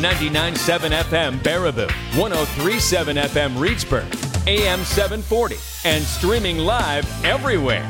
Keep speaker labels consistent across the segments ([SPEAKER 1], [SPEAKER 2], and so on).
[SPEAKER 1] 99.7 FM Baraboo, 103.7 FM Reedsburg, AM 740, and streaming live everywhere.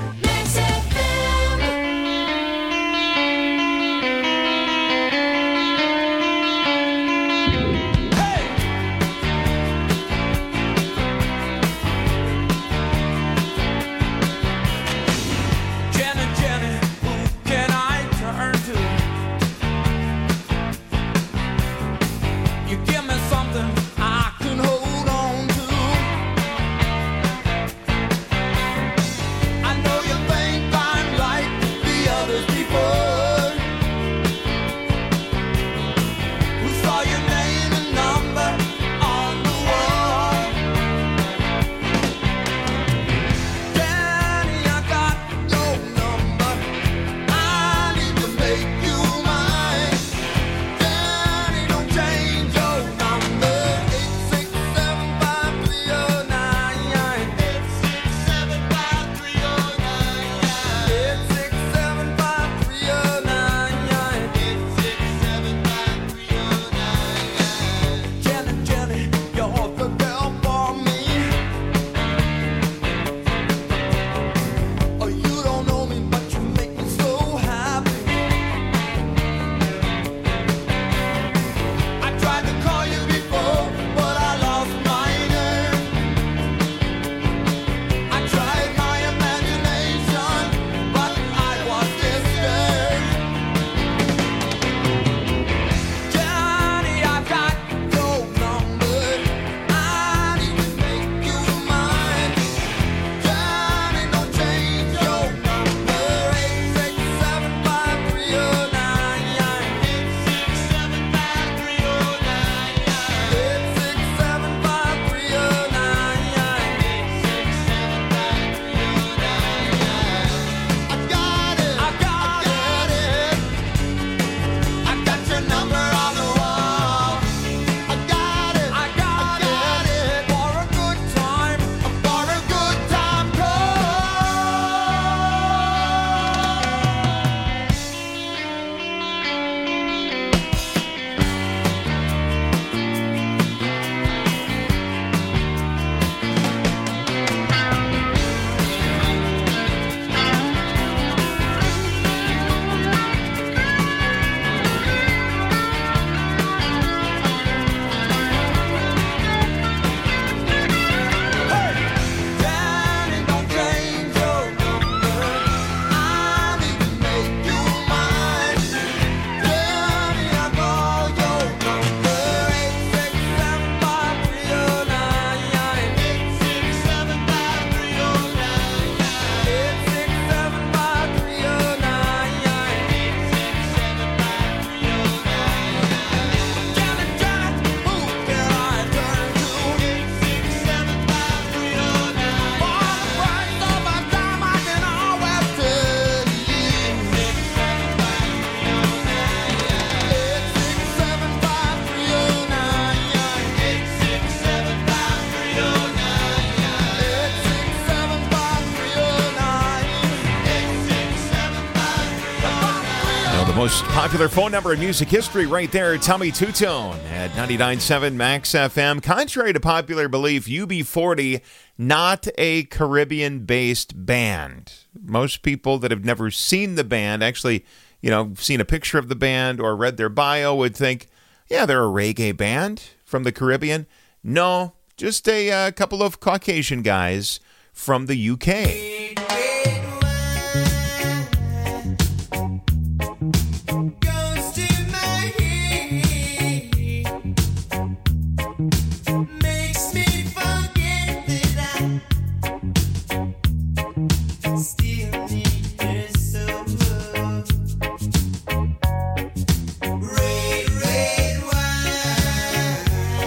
[SPEAKER 2] Most popular phone number in music history right there, Tommy Tutone at 99.7 Max FM. Contrary to popular belief, UB40, not a Caribbean-based band. Most people that have never seen the band, actually, seen a picture of the band or read their bio would think, yeah, they're a reggae band from the Caribbean. No, just a couple of Caucasian guys from the UK.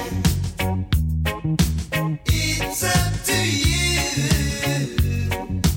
[SPEAKER 3] It's up to you.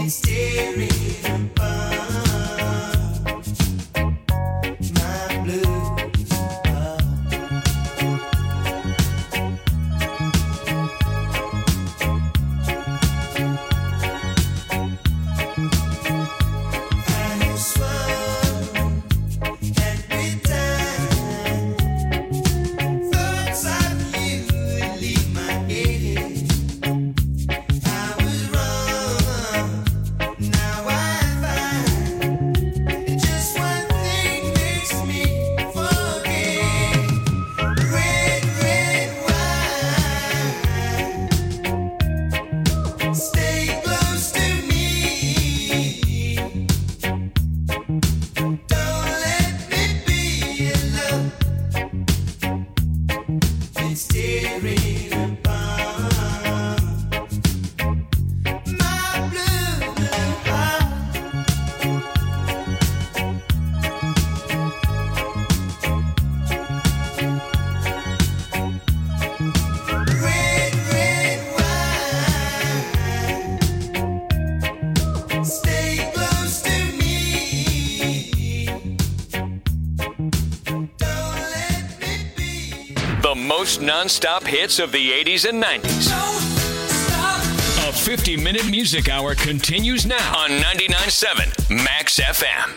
[SPEAKER 1] Most non-stop hits of the 80s and 90s. A 50-minute music hour continues now on 99.7 Max FM.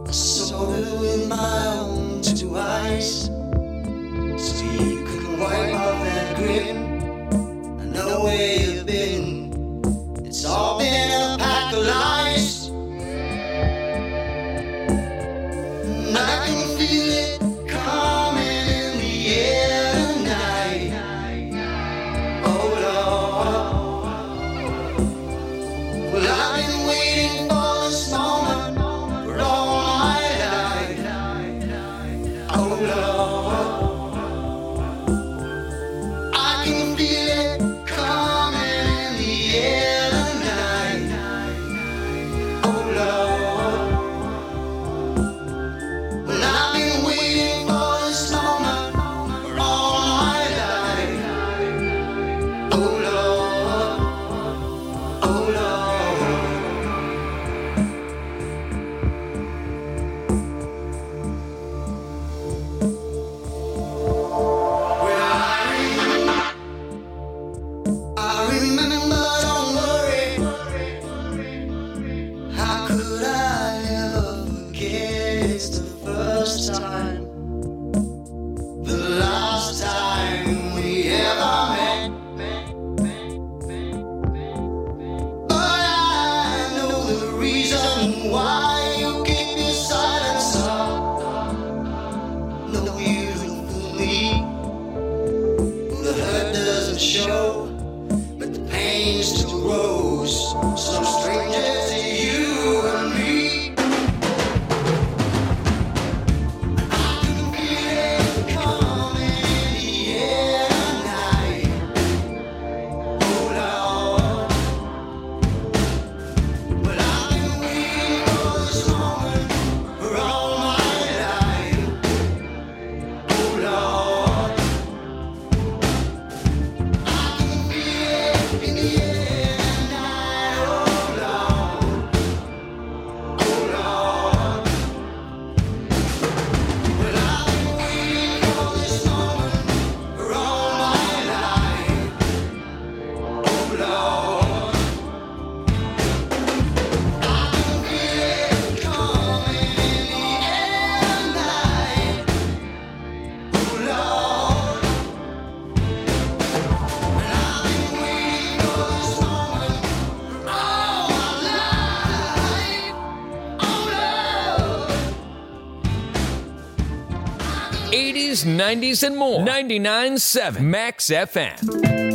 [SPEAKER 3] With my own two eyes, so you could wipe
[SPEAKER 1] 80s, 90s, and more. 99.7 Max FM.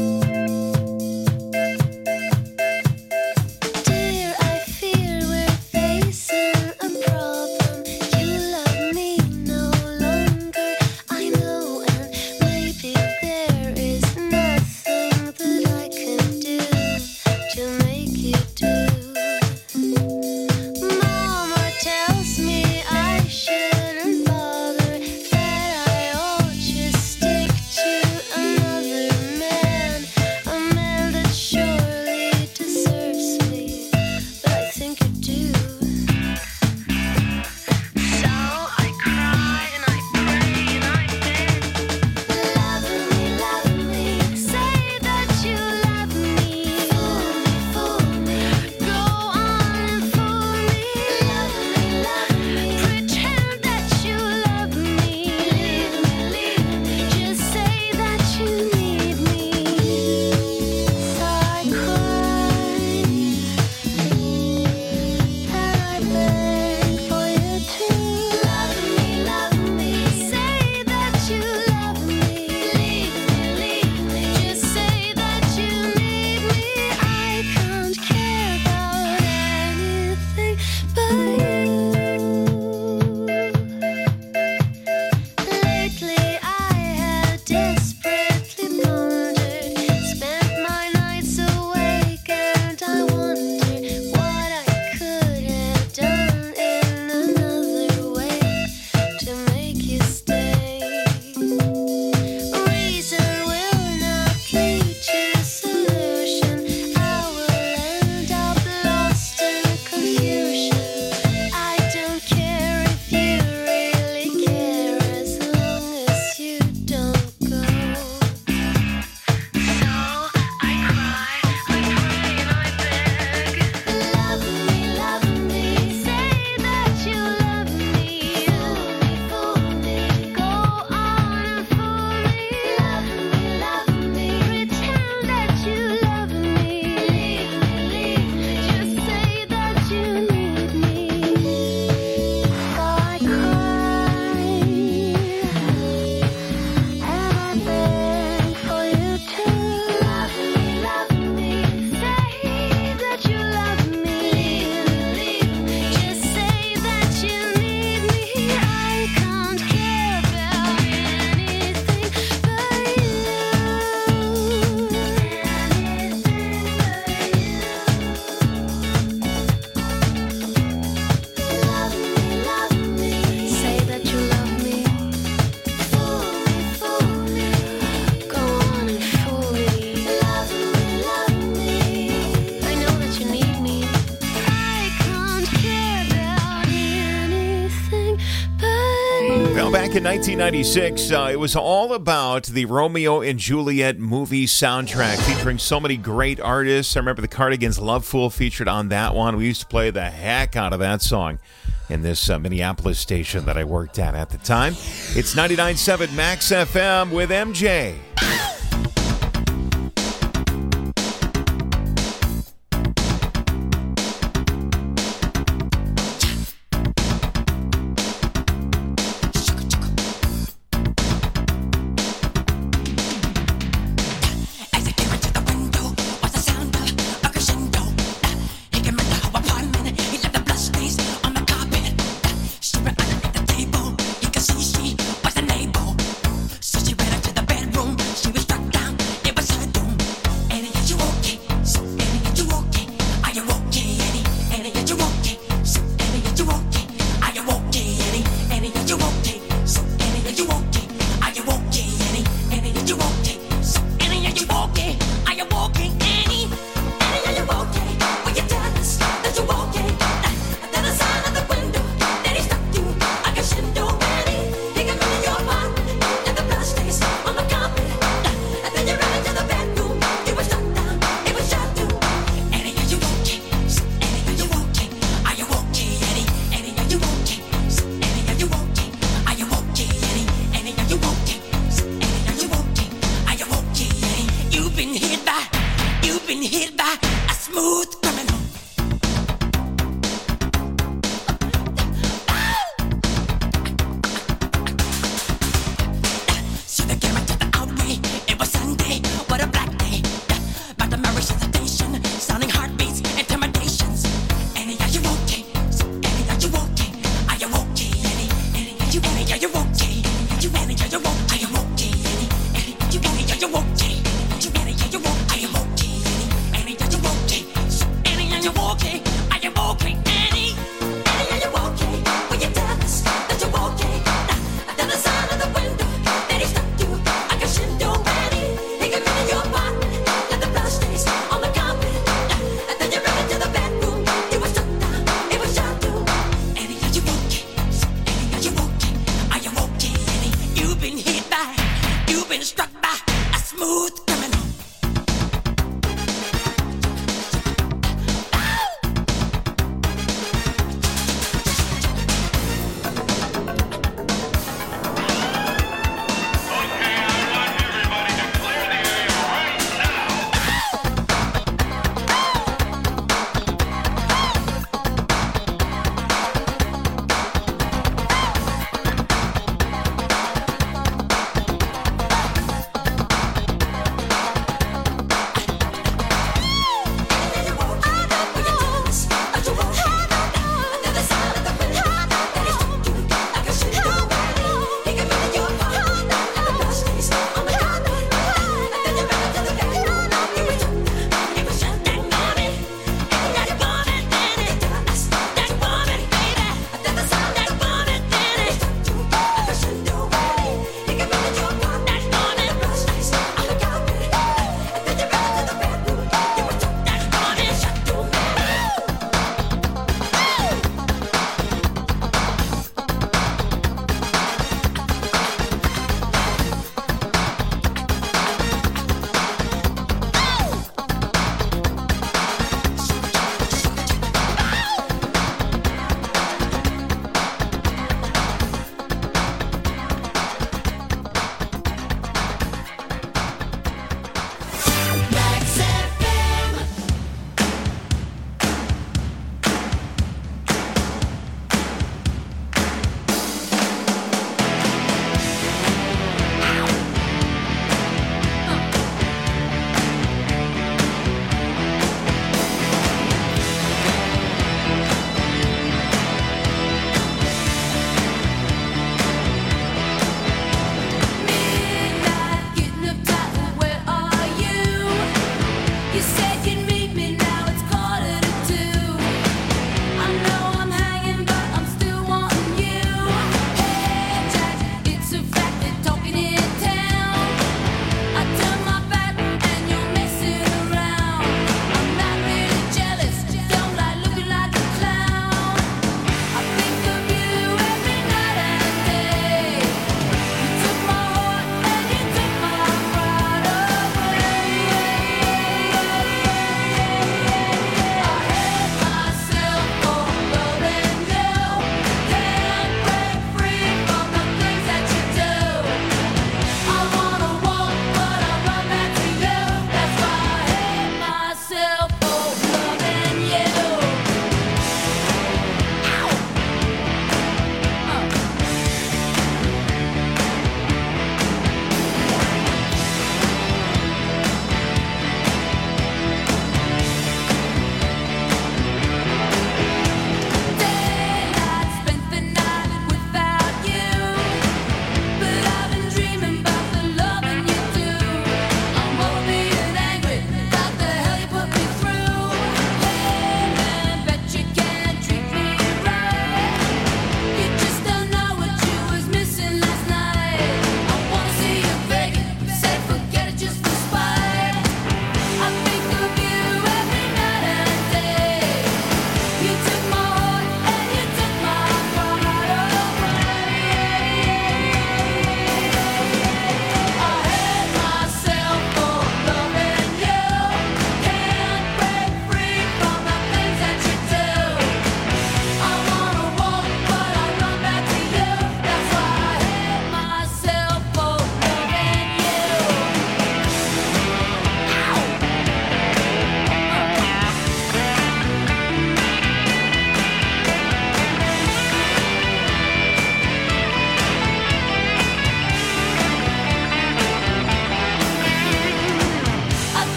[SPEAKER 2] Back in 1996, it was all about the Romeo and Juliet movie soundtrack, featuring so many great artists. I remember the Cardigans' Love Fool featured on that one. We used to play the heck out of that song in this Minneapolis station that I worked at the time. It's 99.7 Max FM with MJ.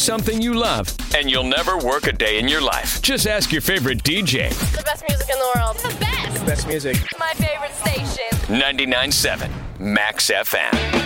[SPEAKER 1] something you love, and you'll never work a day in your life. Just ask your favorite DJ.
[SPEAKER 3] The best music in the world. The best.
[SPEAKER 4] The best music.
[SPEAKER 3] My favorite station.
[SPEAKER 1] 99.7 Max FM.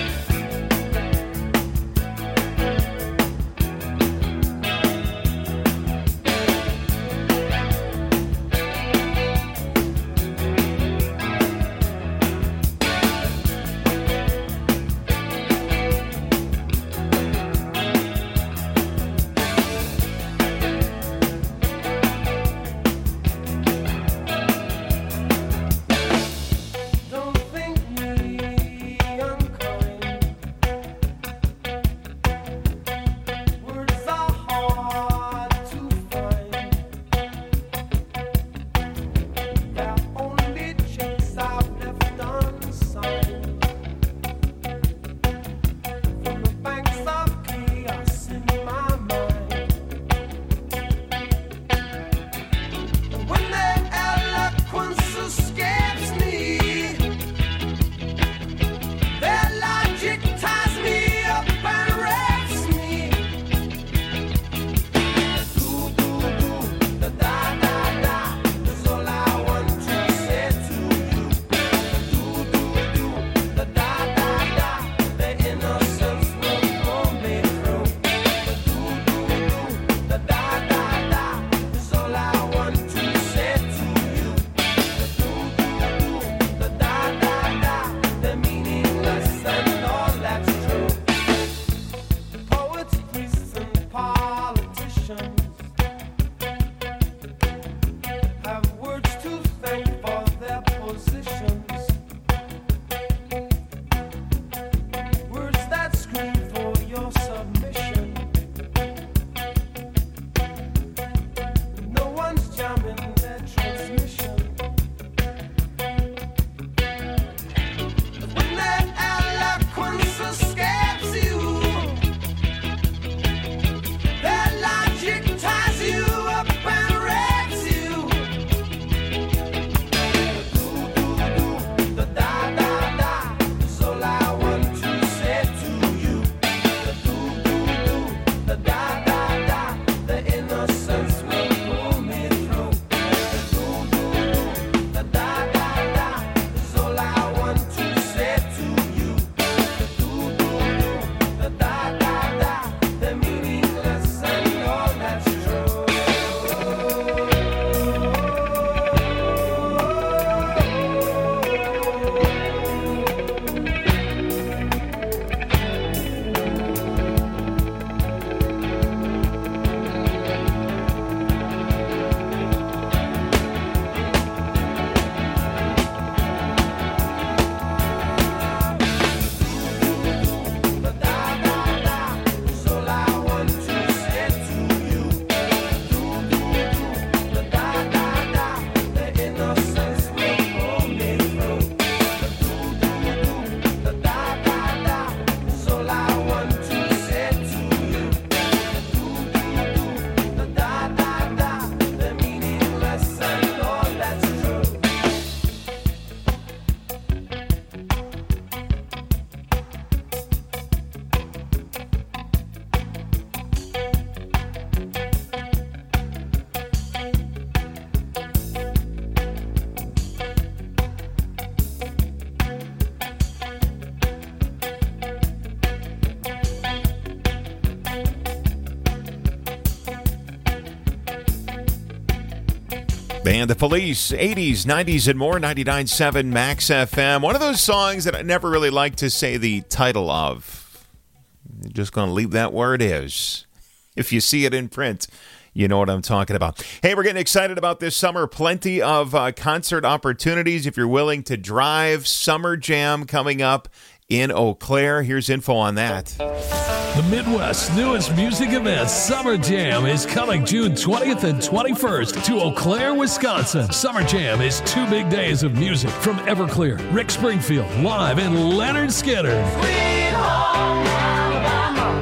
[SPEAKER 2] Band The Police, 80s, 90s, and more, 99.7 Max FM. One of those songs that I never really like to say the title of. I'm just going to leave that where it is. If you see it in print, you know what I'm talking about. Hey, we're getting excited about this summer. Plenty of concert opportunities if you're willing to drive. Summer Jam coming up in Eau Claire. Here's info on that.
[SPEAKER 5] The Midwest's newest music event, Summer Jam, is coming June 20th and 21st to Eau Claire, Wisconsin. Summer Jam is 2 big days of music from Everclear, Rick Springfield, live, and Leonard Skinner.
[SPEAKER 6] Sweet home Alabama,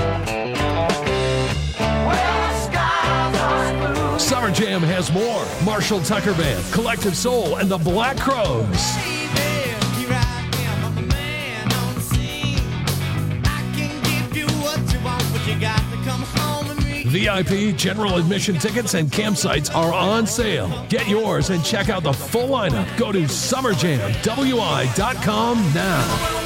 [SPEAKER 6] where the skies are blue.
[SPEAKER 5] Summer Jam has more. Marshall Tucker Band, Collective Soul, and the Black Crowes.
[SPEAKER 6] You got to come home.
[SPEAKER 5] VIP, general admission tickets, and campsites are on sale. Get yours and check out the full lineup. Go to SummerJamWI.com now.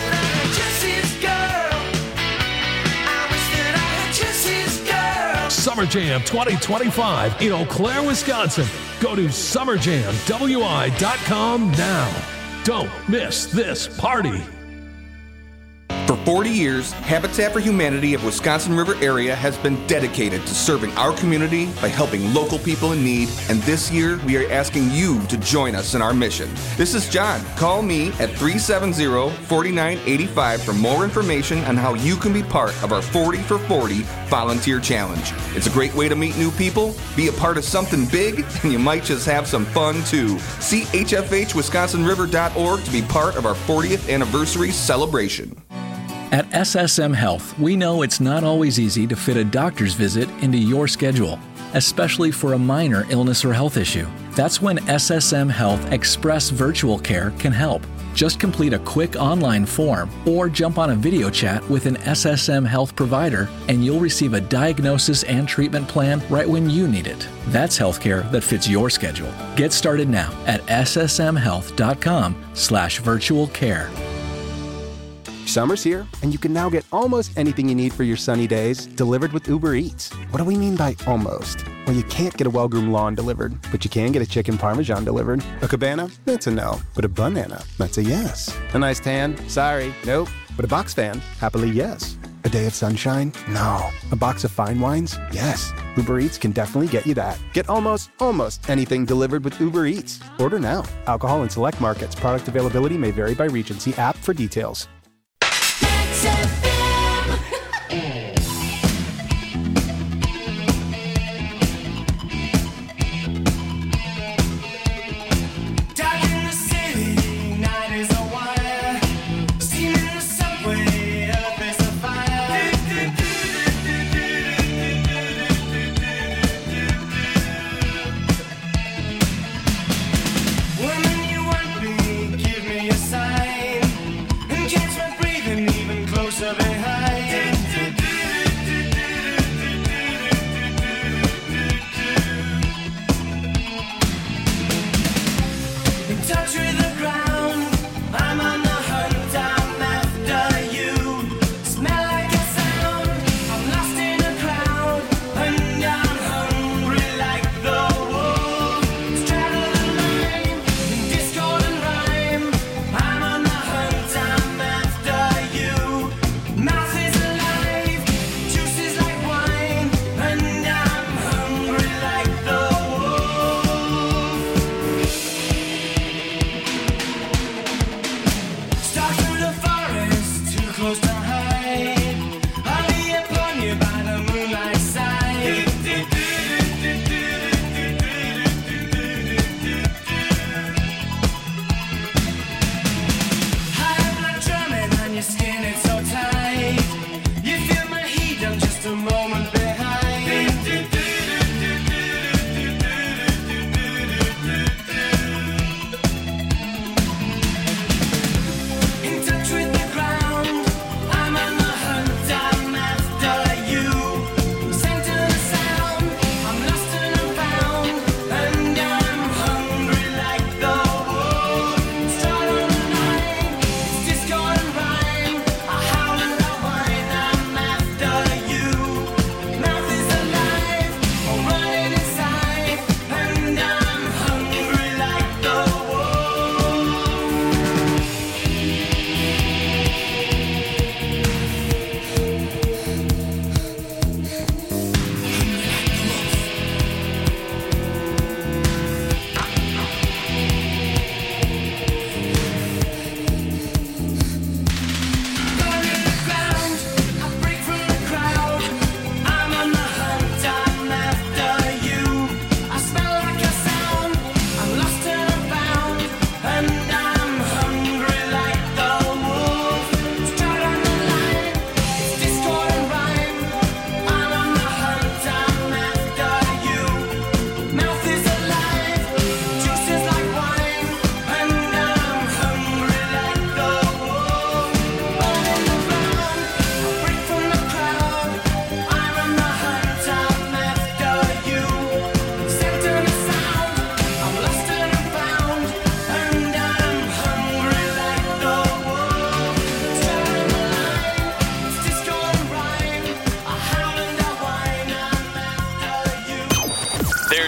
[SPEAKER 5] Summer Jam 2025 in Eau Claire, Wisconsin. Go to SummerJamWI.com now. Don't miss this party.
[SPEAKER 4] For 40 years, Habitat for Humanity of Wisconsin River area has been dedicated to serving our community by helping local people in need, and this year we are asking you to join us in our mission. This is John. Call me at 370-4985 for more information on how you can be part of our 40 for 40 volunteer challenge. It's a great way to meet new people, be a part of something big, and you might just have some fun too. See hfhwisconsinriver.org to be part of our 40th anniversary celebration.
[SPEAKER 7] At SSM Health, we know it's not always easy to fit a doctor's visit into your schedule, especially for a minor illness or health issue. That's when SSM Health Express Virtual Care can help. Just complete a quick online form or jump on a video chat with an SSM Health provider and you'll receive a diagnosis and treatment plan right when you need it. That's healthcare that fits your schedule. Get started now at ssmhealth.com/virtual care.
[SPEAKER 8] Summer's here, and you can now get almost anything you need for your sunny days delivered with Uber Eats. What do we mean by almost? Well, you can't get a well-groomed lawn delivered, but you can get a chicken parmesan delivered. A cabana? That's a no. But a banana? That's a yes. A nice tan? Sorry, nope. But a box fan? Happily, yes. A day of sunshine? No. A box of fine wines? Yes. Uber Eats can definitely get you that. Get almost anything delivered with Uber Eats. Order now. Alcohol in select markets. Product availability may vary by region. See app for details.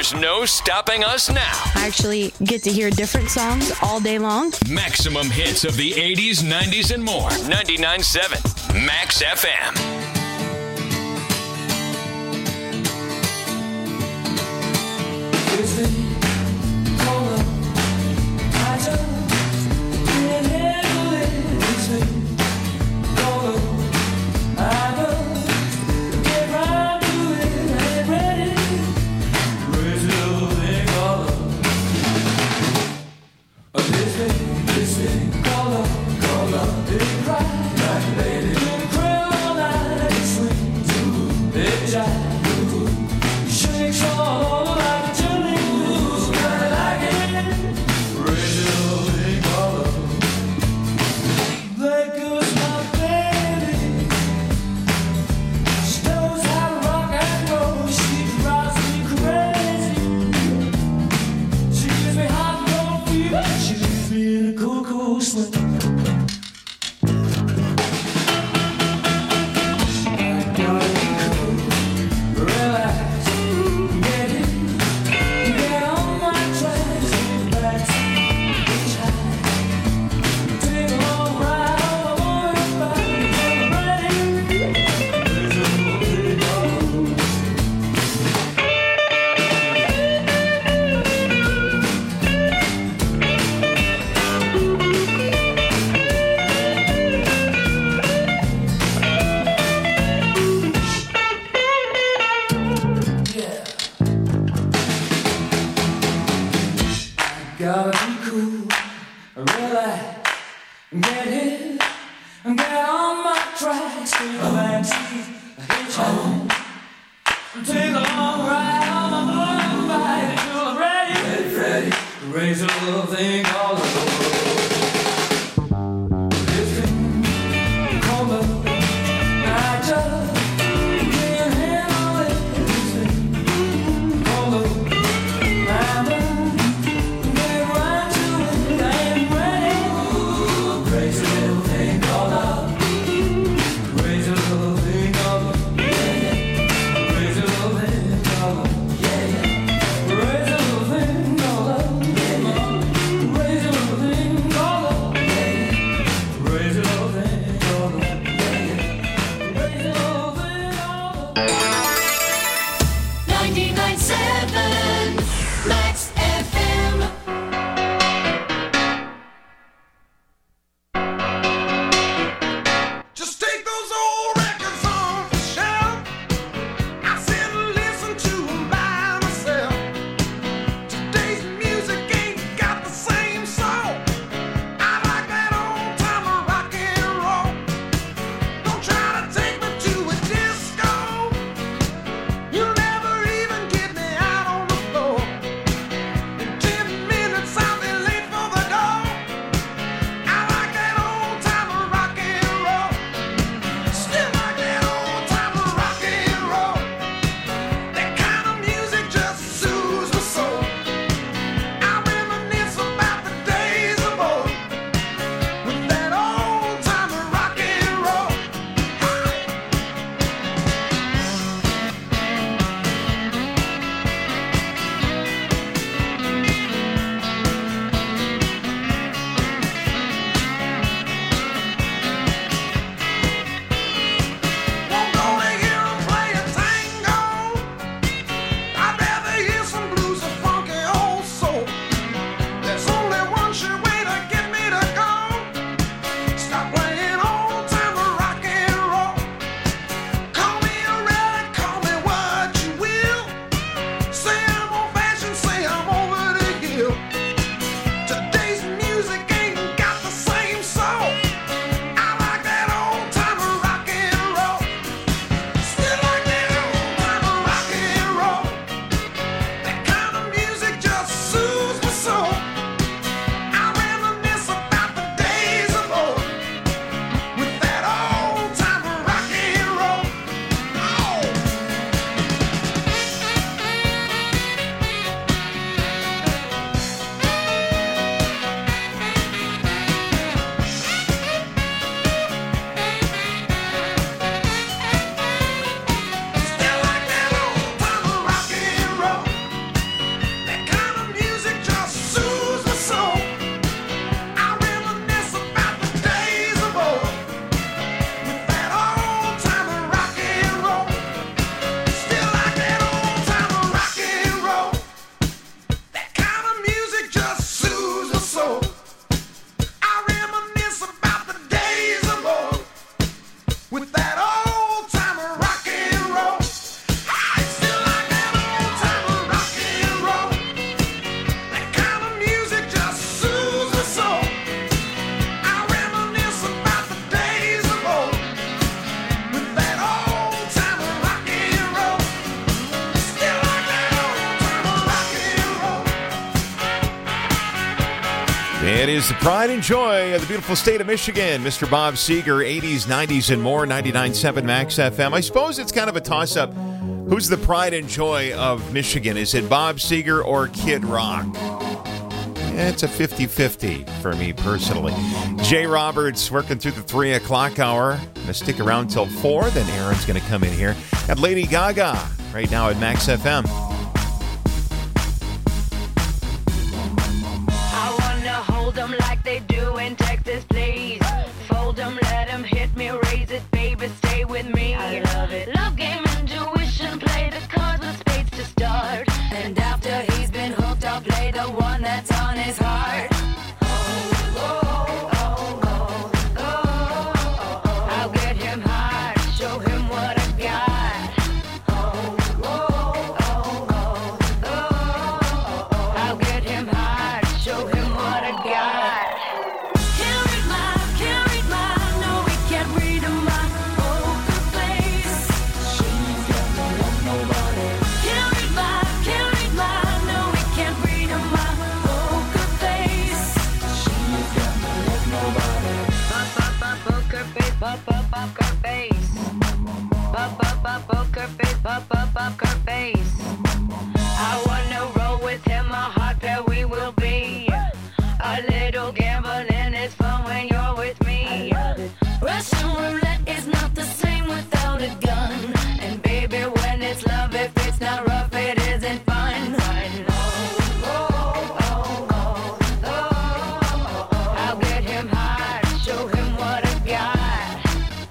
[SPEAKER 1] There's no stopping us now.
[SPEAKER 9] I actually get to hear different songs all day long.
[SPEAKER 1] Maximum hits of the 80s, 90s, and more. 99.7 Max FM.
[SPEAKER 2] It is the pride and joy of the beautiful state of Michigan. Mr. Bob Seger, 80s, 90s, and more, 99.7 Max FM. I suppose it's kind of a toss-up. Who's the pride and joy of Michigan? Is it Bob Seger or Kid Rock? It's a 50-50 for me personally. Jay Roberts working through the 3 o'clock hour. Going to stick around till 4. Then Aaron's going to come in here. At Lady Gaga right now at Max FM.
[SPEAKER 10] I want to hold them like they do in Texas, please. Fold them, let them hit me, raise it, baby, stay with me. I love it. Love game, intuition, play the cards with spades to start. And after he's been hooked, I'll play the one that's on his heart. I'll get him high, show him what I got. I'll get him high, show him what I got. Can't read my, no, we can't read my poker face. She's got no love, nobody. Can't read my, no, we can't read my poker face. She's got no love, nobody. Poker face, poker face. Poker face, poker face. I wanna roll with him, a hot pair we will be. A little gambling is fun when you're with me. Russian roulette is not the same without a gun. And baby, when it's love, if it's not rough, it isn't fun. I'll get him high, show him what I got.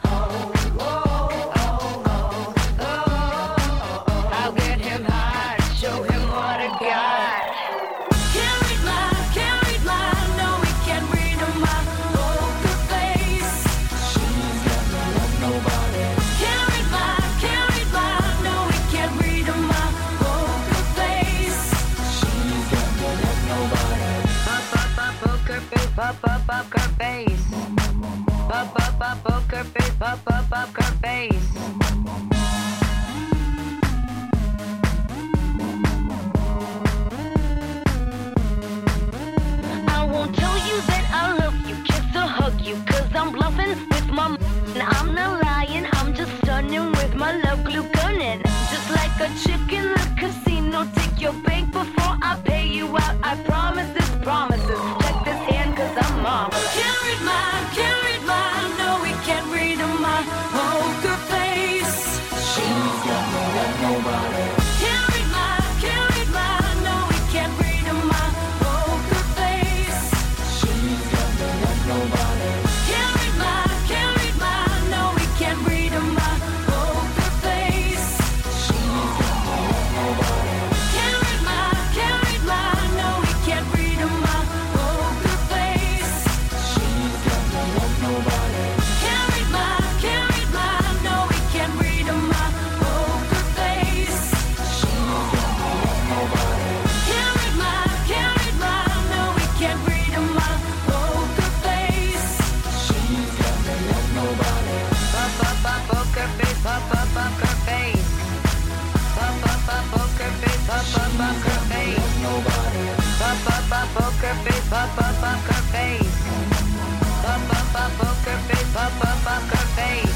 [SPEAKER 10] I'll get him high, show him what I got. Can't read my, no, we can't read my poker face. She's got no love, nobody. Can't read my, no, we can't read my poker face. She's got no love, nobody. Poker face, poker face. Poker face, poker face. I won't tell you that I love you, kiss or hug you, 'cause I'm bluffing with my and I'm not lying, I'm just stunning with my love glue gunning. Just like a chick in the casino, take your bank before I pay you out. I promise this promises. Check this hand 'cause I'm mom. Can't read my, no, we can't read my poker face. She's got no love, nobody. Can't read my, no, we can't read my poker face. She's got no love, nobody. Can't read my, no, we can't read my poker face. She's got no love, nobody. Can't read my, no, we can't read my poker face. She's got no love, nobody. Can't read my, no, we can't read my poker face. She's got no love, nobody. Can't read my, no, we can't read my poker face. She's got no love, nobody. Poker face, poker face. Poker face, poker face. Nobody. Poker face, poker face. Poker face, poker face.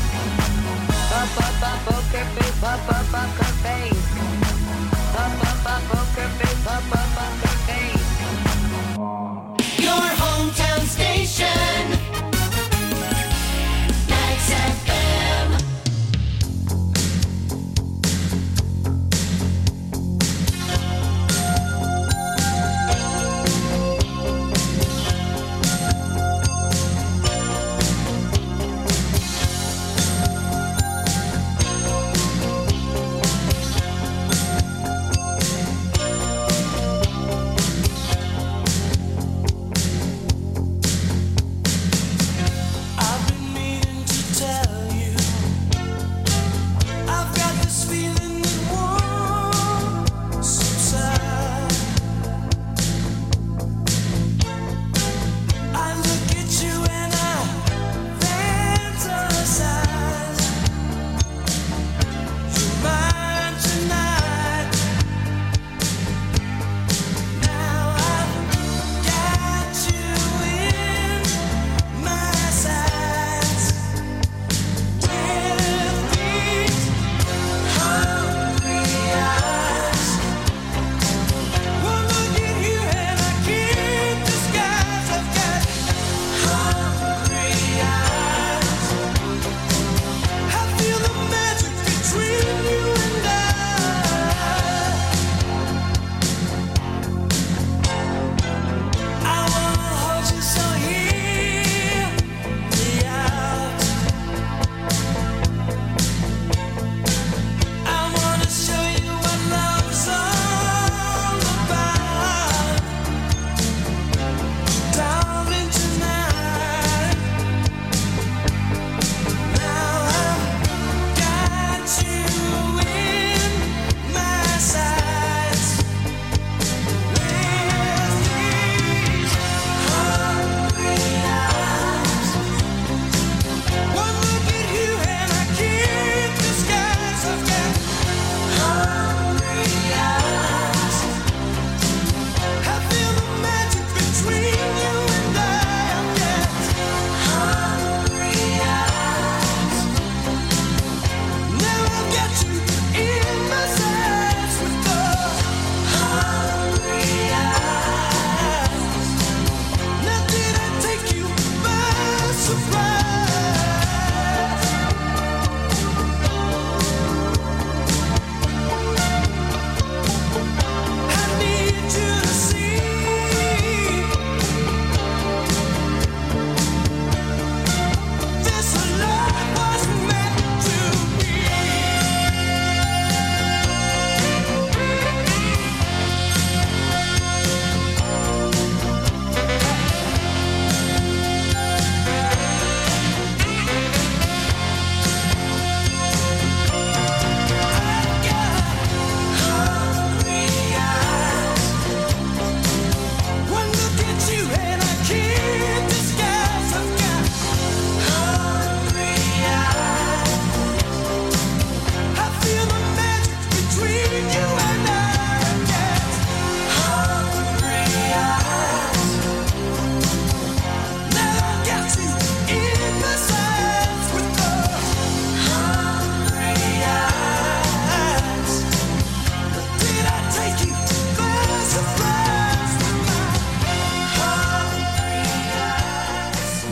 [SPEAKER 10] Poker face, poker face. Poker face, poker face. Your hometown station. Max FM.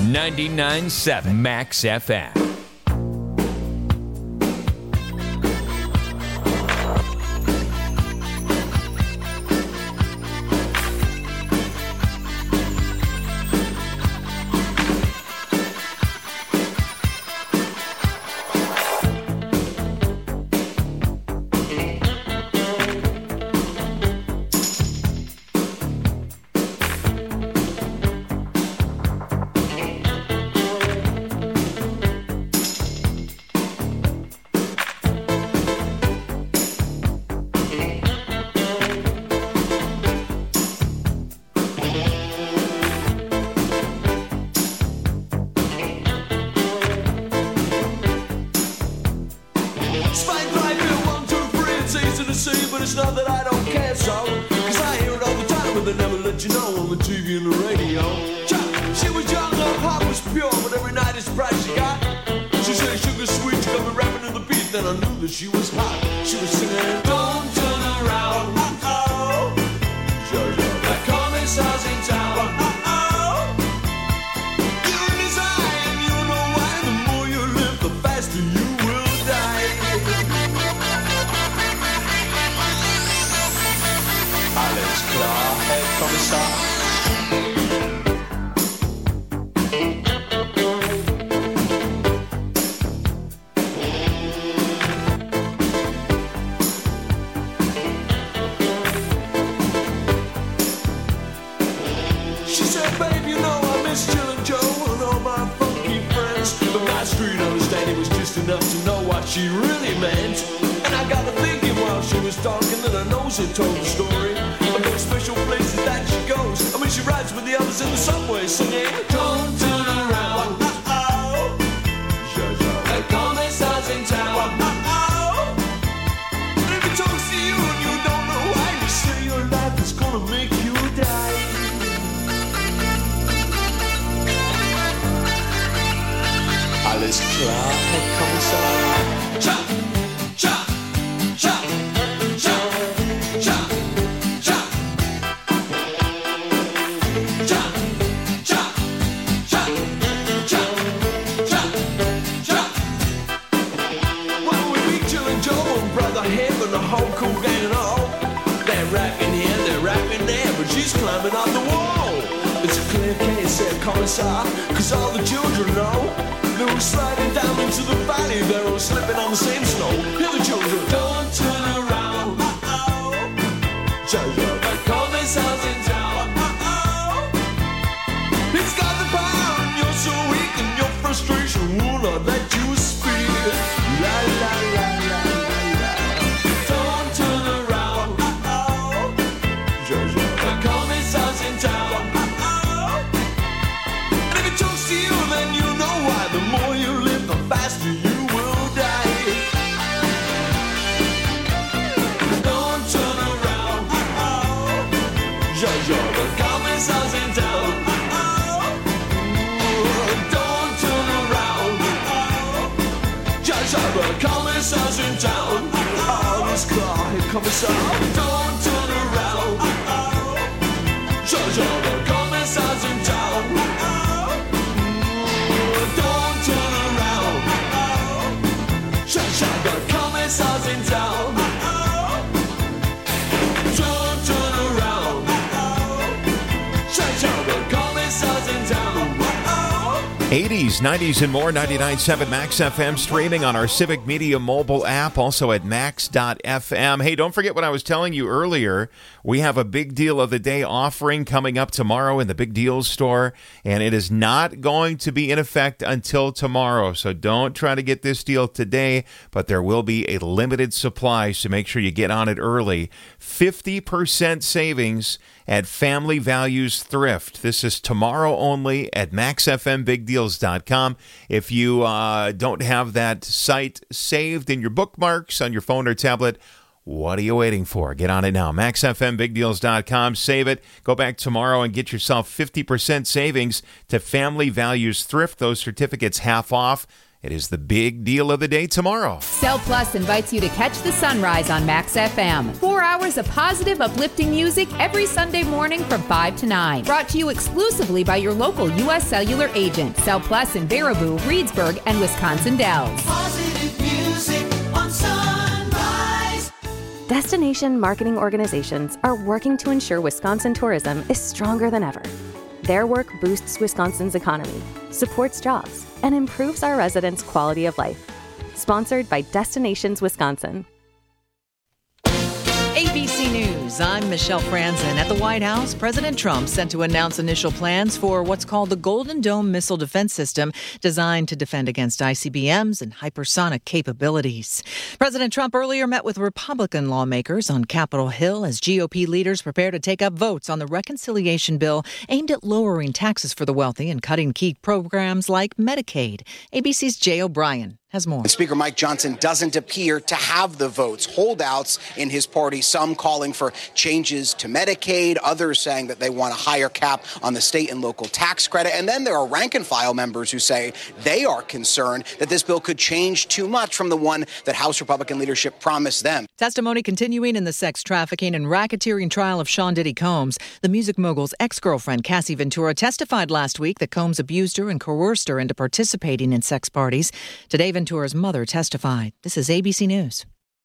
[SPEAKER 1] 99.7 Max FM.
[SPEAKER 11] But it's not that I don't care so, cause I hear it all the time, but they never let you know on the TV and the radio. She was young, her heart was pure, but every night it's price she got. She said sugar sweet, she got me rapping to the beat, then I knew that she was hot. She was singing, don't turn around, uh-oh, the commissar's in town, uh-oh. You're in his eye, and you know why, the more you live, the faster you will die. Alles klar, Herr Kommissar. She said, babe, you know I miss Jill and Joe and all my funky friends. But my street understanding was just enough to know what she really meant. And I got to thinking while she was talking that her nose had told the story about special places that she goes. I mean, she rides with the others in the subway singing, don't turn around, uh-oh, the commissar's in town, uh-oh. And if he talks to you and you don't know why, you say your life is gonna make you die. Alles klar, Herr Kommissar. Cha, cha, cha, cha, cha, cha. Cha, cha, cha, cha, cha, cha. Well, we meet Jill and Joe and Brother Hib and the whole cool gang and all. They're rapping here, they're rapping there, but she's climbing on the wall. It's a clear case, said Commissar, cause all the children know. They were sliding down into the valley, they were slipping on the same snow. Hear the children, don't turn around, uh-oh, Jojo, the commissar's in town, uh-oh. He's got the power and you're so weak and your frustration will not let you speak. La la la la la la. Don't turn around, uh-oh, Jojo, the commissar's in town, uh-oh. And if it talks to you, then you know why. The more you live, the faster you will die. Don't turn around, uh-oh, Jojo, the commissar's in town, uh-oh. Don't turn around, uh-oh, Jojo, the commissar's in town, uh-oh. This car, here, commissar. Don't turn around, uh-oh, Jojo, the commissar's in town, uh-oh. Don't turn around, uh-oh, Jojo, the commissar's in town, uh-oh. Don't turn around, uh-oh, Jojo, the commissar's in town, uh-oh.
[SPEAKER 2] 80s, 90s, and more. 99.7 Max FM, streaming on our Civic Media mobile app, also at max.fm. Hey, don't forget what I was telling you earlier. We have a big deal of the day offering coming up tomorrow in the Big Deals store, and it is not going to be in effect until tomorrow. So don't try to get this deal today, but there will be a limited supply, so make sure you get on it early. 50% savings at Family Values Thrift. This is tomorrow only at maxfmbigdeals.com. If you don't have that site saved in your bookmarks on your phone or tablet, what are you waiting for? Get on it now. maxfmbigdeals.com. Save it. Go back tomorrow and get yourself 50% savings to Family Values Thrift. Those certificates half off. It is the big deal of the day tomorrow.
[SPEAKER 12] Cell Plus invites you to catch the sunrise on Max FM. 4 hours of positive, uplifting music every Sunday morning from 5 to 9. Brought to you exclusively by your local U.S. Cellular agent. Cell Plus in Baraboo, Reedsburg, and Wisconsin Dells.
[SPEAKER 6] Positive music on Sunrise.
[SPEAKER 13] Destination marketing organizations are working to ensure Wisconsin tourism is stronger than ever. Their work boosts Wisconsin's economy, supports jobs, and improves our residents' quality of life. Sponsored by Destinations Wisconsin.
[SPEAKER 14] ABC News, I'm Michelle Franzen. At the White House, President Trump set to announce initial plans for what's called the Golden Dome missile defense system, designed to defend against ICBMs and hypersonic capabilities. President Trump earlier met with Republican lawmakers on Capitol Hill as GOP leaders prepare to take up votes on the reconciliation bill aimed at lowering taxes for the wealthy and cutting key programs like Medicaid. ABC's Jay O'Brien has more.
[SPEAKER 15] Speaker Mike Johnson doesn't appear to have the votes. Holdouts in his party, some calling for changes to Medicaid, others saying that they want a higher cap on the state and local tax credit. And then there are rank and file members who say they are concerned that this bill could change too much from the one that House Republican leadership promised them.
[SPEAKER 14] Testimony continuing in the sex trafficking and racketeering trial of Sean Diddy Combs. The music mogul's ex-girlfriend, Cassie Ventura, testified last week that Combs abused her and coerced her into participating in sex parties. Today, Ventura's mother testified. This is ABC News.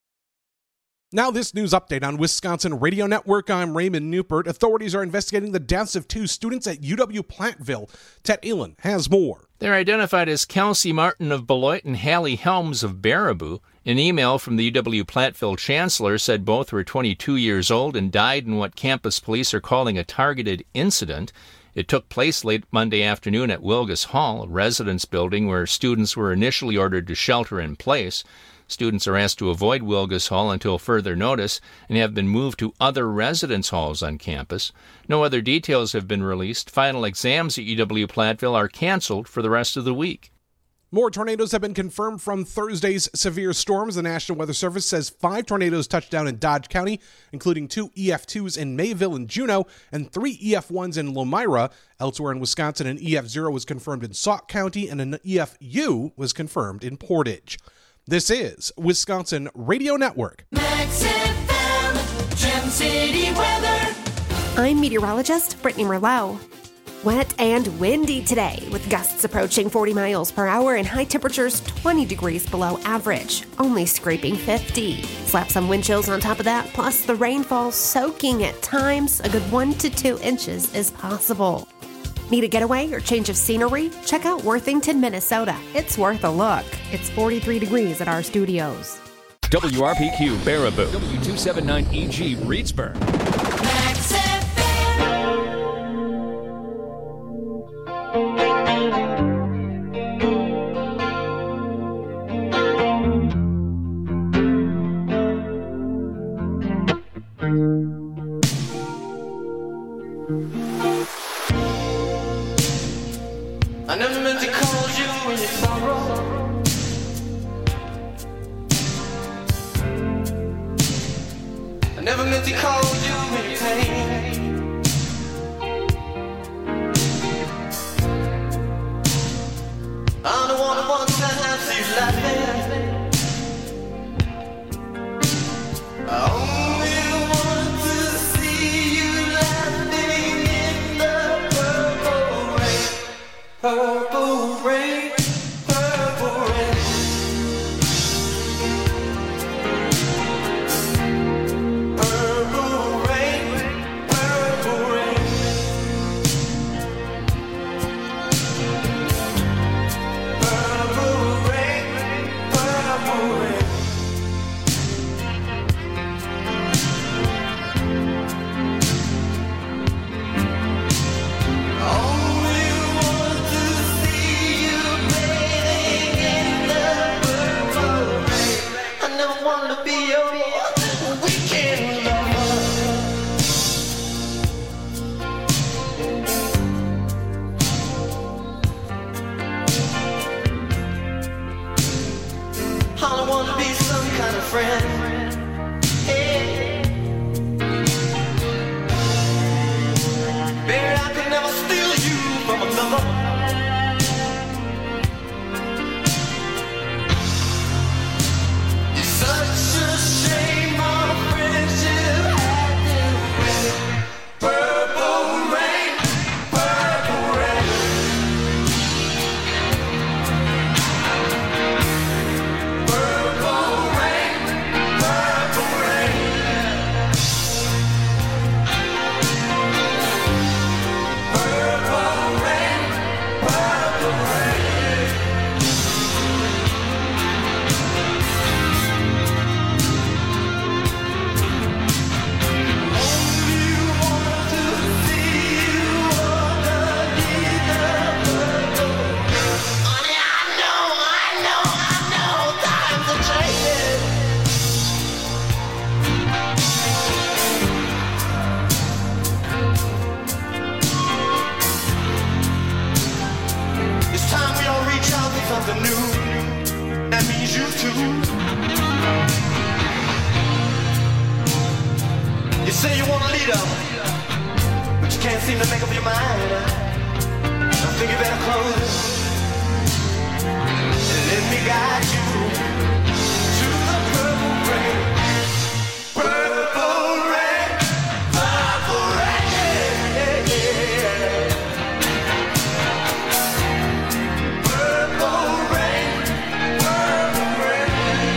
[SPEAKER 16] Now this news update on Wisconsin Radio Network. I'm Raymond Newport. Authorities are investigating the deaths of 2 students at UW-Platteville. Ted Allen has more.
[SPEAKER 17] They're identified as Kelsey Martin of Beloit and Hallie Helms of Baraboo. An email from the UW-Platteville chancellor said both were 22 years old and died in what campus police are calling a targeted incident. It took place late Monday afternoon at Wilgus Hall, a residence building where students were initially ordered to shelter in place. Students are asked to avoid Wilgus Hall until further notice and have been moved to other residence halls on campus. No other details have been released. Final exams at UW-Platteville are canceled for the rest of the week.
[SPEAKER 16] More tornadoes have been confirmed from Thursday's severe storms. The National Weather Service says 5 tornadoes touched down in Dodge County, including 2 EF2s in Mayville and Juneau and 3 EF1s in Lomira. Elsewhere in Wisconsin, an EF0 was confirmed in Sauk County and an EFU was confirmed in Portage. This is Wisconsin Radio Network.
[SPEAKER 6] Max FM, Gem City weather.
[SPEAKER 18] I'm meteorologist Brittany Merlot. Wet and windy today, with gusts approaching 40 miles per hour and high temperatures 20 degrees below average, only scraping 50. Slap some wind chills on top of that, plus the rainfall soaking at times. A good 1 to 2 inches is possible. Need a getaway or change of scenery? Check out Worthington, Minnesota. It's worth a look. It's 43 degrees at our studios.
[SPEAKER 1] WRPQ Baraboo, W279EG Reedsburg.
[SPEAKER 6] Max FM.
[SPEAKER 11] I never meant to call you when you sorrow. I never meant to call you when you pain. I'm the one who wants to have you laughing. I only want to see you laughing in the purple rain. Purple rain, purple rain. Purple rain, purple rain. Purple rain, purple rain. Friend, hey. Baby, I could never steal you from another. that means you too. You say you want a leader, but you can't seem to make up your mind. I think you better close and let me guide you to the purple rain. Purple rain, purple rain, yeah, yeah. Purple rain, purple rain.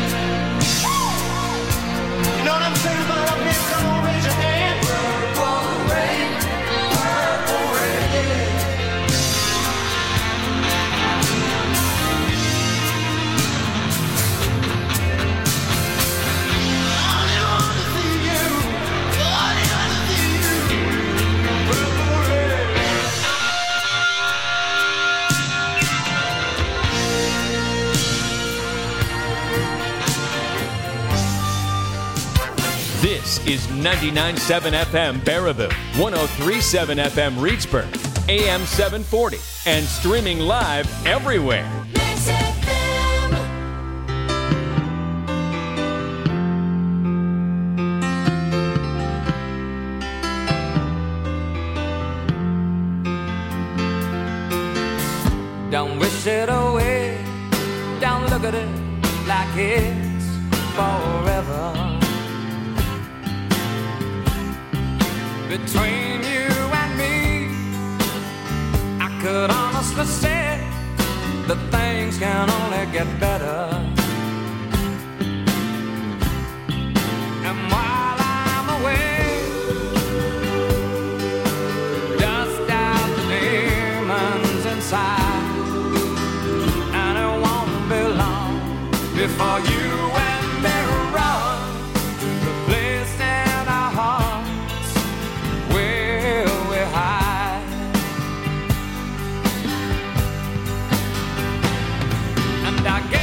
[SPEAKER 11] You know what I'm saying about up here? Come on, raise your hand. Purple rain, purple rain.
[SPEAKER 1] This is 99.7 FM Baraboo, 103.7 FM Reedsburg, AM 740, and streaming live everywhere.
[SPEAKER 6] Don't wish it away. Don't look at it like it's forever. Between you and me, I could honestly say that things can only get better. And while I'm away, dust out the demons inside, and it won't be long before you and me run to the place in our hearts where we hide. And I guess